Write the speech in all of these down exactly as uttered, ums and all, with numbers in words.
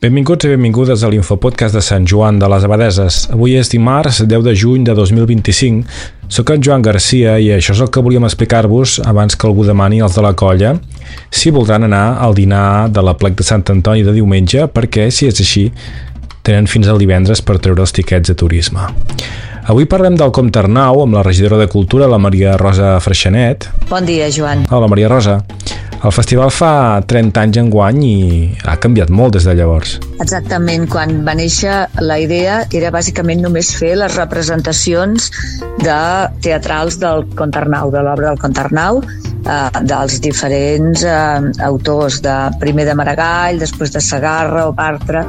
Benvinguts i benvingudes a l'Infopodcast de Sant Joan de les Abadeses. Avui és dimarts deu de juny de dos mil vint-i-cinc. Soc en Joan Garcia i això és el que volíem explicar-vos abans que algú demani als de la colla si voldran anar al dinar de l'Aplec de Sant Antoni de diumenge, perquè, si és així, tenen fins al divendres per treure els tiquets de turisme. Avui parlem del Compte Arnau amb la regidora de Cultura, la Maria Rosa Freixanet. Bon dia, Joan. Hola, Maria Rosa. El festival fa trenta anys enguany i ha canviat molt des de llavors. Exactament, quan va néixer la idea era bàsicament només fer les representacions de teatrals del Compte Arnau, de l'obra del Compte Arnau, eh, dels diferents eh, autors, de primer de Maragall, després de Segarra o Bartra.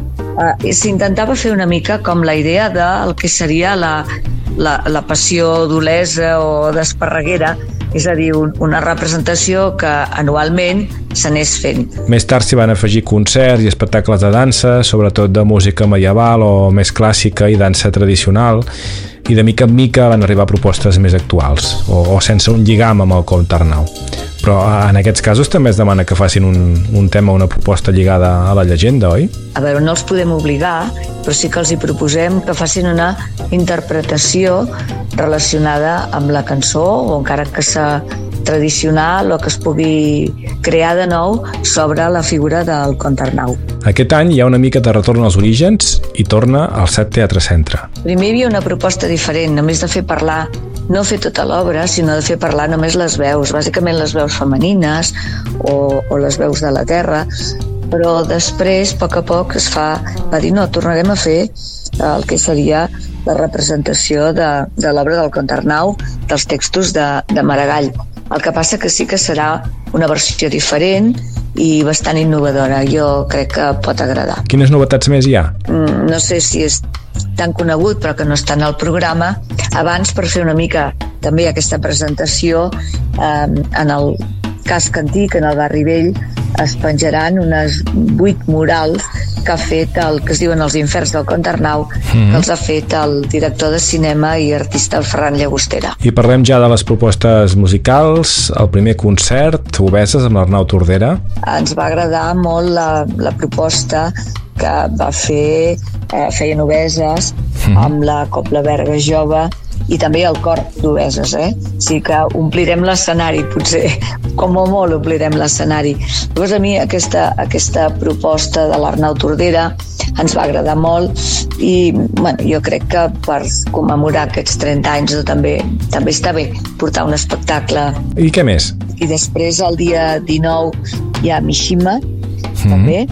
Eh, S'intentava fer una mica com la idea del que seria la, la, la passió d'Olesa o d'Esparreguera, és a dir, un, una representació que anualment s'anés fent. Més tard s'hi van afegir concerts i espectacles de dansa, sobretot de música medieval o més clàssica i dansa tradicional, i de mica en mica van arribar propostes més actuals, o, o sense un lligam amb el Compte Arnau. Però en aquests casos també es demana que facin un, un tema, una proposta lligada a la llegenda, oi? A veure, no els podem obligar, però sí que els hi proposem que facin una interpretació relacionada amb la cançó, o encara que sea tradicional o que es pugui crear de nou sobre la figura del Compte Arnau. Aquest any hi ha una mica de retorn als orígens i torna al Set Teatre Centre. Primer hi havia una proposta diferent, només de fer parlar, no fer tota l'obra, sinó de fer parlar només les veus, bàsicament les veus femenines o, o les veus de la terra, però després, a poc a poc, es fa, va dir, no, tornarem a fer el que seria la representació de, de l'obra del Compte Arnau, dels textos de, de Maragall. El que passa que sí que serà una versió diferent i bastant innovadora. Jo crec que pot agradar. Quines novetats més hi ha? Mm, no sé si és tan conegut, però que no està en el programa. Abans, per fer una mica també aquesta presentació, eh, en el casc antic, en el barri vell, es penjaran unes vuit murals que ha fet el que es diuen els Inferns del Compte Arnau, mm-hmm. que els ha fet el director de cinema i artista Ferran Llagostera. I parlem ja de les propostes musicals. El primer concert, Obeses, amb l'Arnau Tordera. Ens va agradar molt la, la proposta que va fer, eh, feien Obeses, mm-hmm. amb la Cobla Verga Jove, i també el cor d'Obeses, eh? O sigui que omplirem l'escenari, potser, com o molt omplirem l'escenari. Llavors a mi aquesta, aquesta proposta de l'Arnau Tordera ens va agradar molt i bueno, jo crec que per commemorar aquests trenta anys també, també està bé portar un espectacle. I què més? I després el dia dinou hi ha Mishima, mm-hmm. també,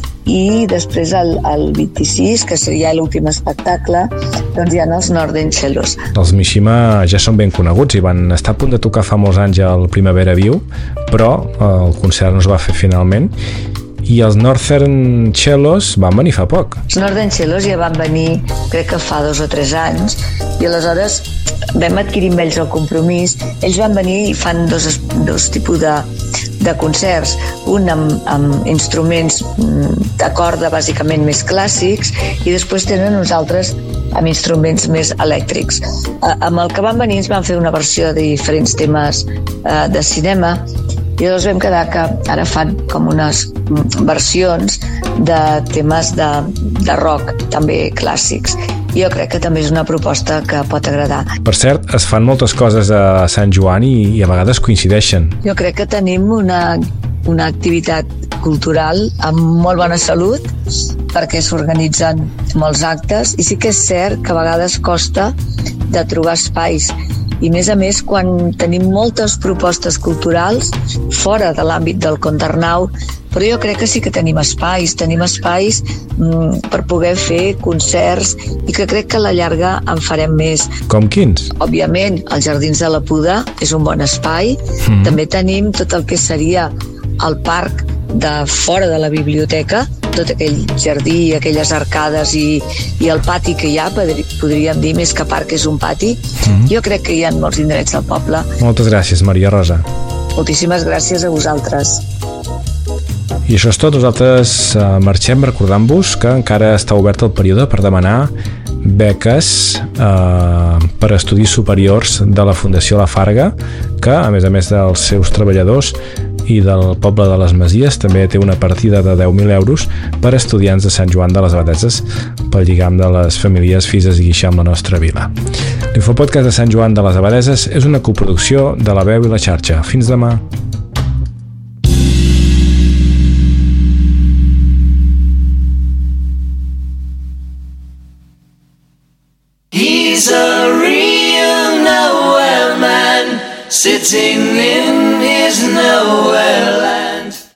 i després el, el vint-i-sis, que seria l'últim espectacle, doncs hi ha els Northern Cellos. Els Mishima ja són ben coneguts i van estar a punt de tocar fa molts anys al Primavera Viu, però el concert no es va fer finalment. I els Northern Cellos van venir fa poc. Els Northern Cellos ja van venir, crec que fa dos o tres anys, i aleshores vam adquirir amb ells el compromís. Ells van venir i fan dos, dos tipus de, de concerts, un amb, amb instruments de corda bàsicament més clàssics i després tenen uns altres amb instruments més elèctrics. Eh, amb el que van venir ens van fer una versió de diferents temes eh, de cinema i llavors vam quedar que ara fan com unes versions de temes de, de rock, també clàssics. Jo crec que també és una proposta que pot agradar. Per cert, es fan moltes coses a Sant Joan i, i a vegades coincideixen. Jo crec que tenim una, una activitat cultural amb molt bona salut perquè s'organitzen molts actes i sí que és cert que a vegades costa de trobar espais i a més a més quan tenim moltes propostes culturals fora de l'àmbit del Compte Arnau, però jo crec que sí que tenim espais, tenim espais mm, per poder fer concerts i que crec que a la llarga en farem més. Com quins? Òbviament, els Jardins de la Puda és un bon espai, mm. també tenim tot el que seria el parc de fora de la biblioteca, tot aquell jardí, aquelles arcades i, i el pati que hi ha, podríem dir, més que parc és un pati. Mm-hmm. Jo crec que hi ha molts indrets del poble. Moltes gràcies, Maria Rosa. Moltíssimes gràcies a vosaltres. I això és tot. Nosaltres eh, marxem recordant-vos que encara està obert el període per demanar beques eh, per estudis superiors de la Fundació La Farga, que, a més a més dels seus treballadors, i del poble de les Masies també té una partida de deu mil euros per a estudiants de Sant Joan de les Abadeses pel lligam de les famílies Fises i Guixà amb la nostra vila. L'Infopodcast de Sant Joan de les Abadeses és una coproducció de La Veu i la Xarxa. Fins demà. He's a real nowhere man, sitting in